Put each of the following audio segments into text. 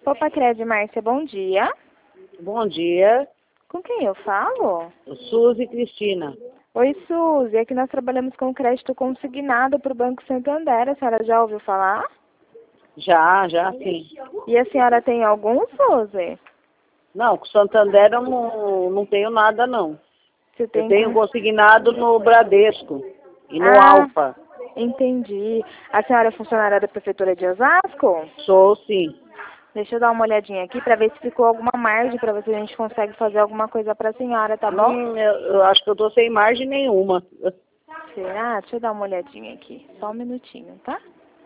Opa, Cred Márcia, bom dia. Bom dia, Com quem eu falo? Suzy Cristina. Oi, Suzy. Aqui nós trabalhamos com crédito consignado para o Banco Santander. A senhora já ouviu falar? Já, sim. E a senhora tem algum, Suzy? Não, com Santander eu não tenho nada, não. Você Eu tem tenho com... consignado no Bradesco e no Ah, Alfa. entendi. A senhora é funcionária da Prefeitura de Osasco? Sou, sim. Deixa eu dar uma olhadinha aqui para ver se ficou alguma margem para ver se a gente consegue fazer alguma coisa para a senhora, tá bom? Eu acho que eu tô sem margem nenhuma. Será? Deixa eu dar uma olhadinha aqui. Só um minutinho, tá?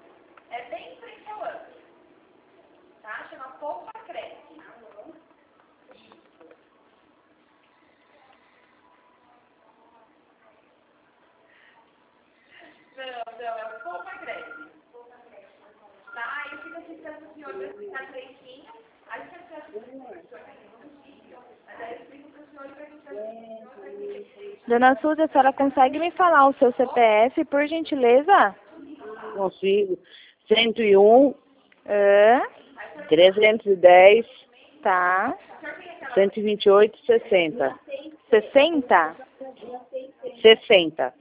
Dona Suzy, a senhora consegue me falar o seu CPF, por gentileza? Consigo. 101, É, 310, tá. 128, 60. 60? 60.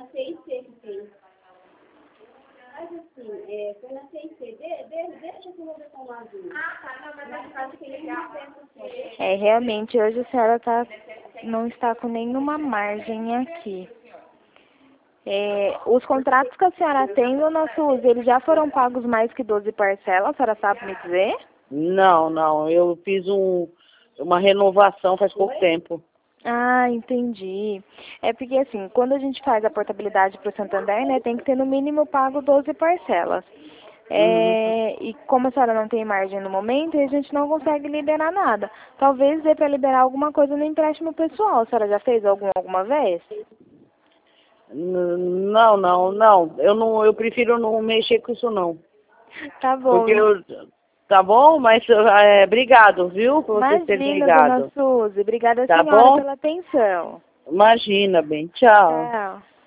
É, realmente, hoje a senhora não está com nenhuma margem aqui. É, os contratos que a senhora tem, Dona Suzy, eles já foram pagos mais que 12 parcelas, a senhora sabe me dizer? Não. Eu fiz uma renovação faz pouco tempo. Ah, entendi. É porque assim, quando a gente faz a portabilidade para o Santander, né, tem que ter no mínimo pago 12 parcelas. Uhum. E como a senhora não tem margem no momento, a gente não consegue liberar nada. Talvez dê para liberar alguma coisa no empréstimo pessoal. A senhora já fez alguma vez? Não. Eu prefiro não mexer com isso não. Tá bom. Porque tá bom, mas obrigado, viu, por vocês terem Imagina, Dona ligado. Suzy. Obrigada, Tá senhora, bom? pela atenção. Imagina, bem. Tchau. Tchau.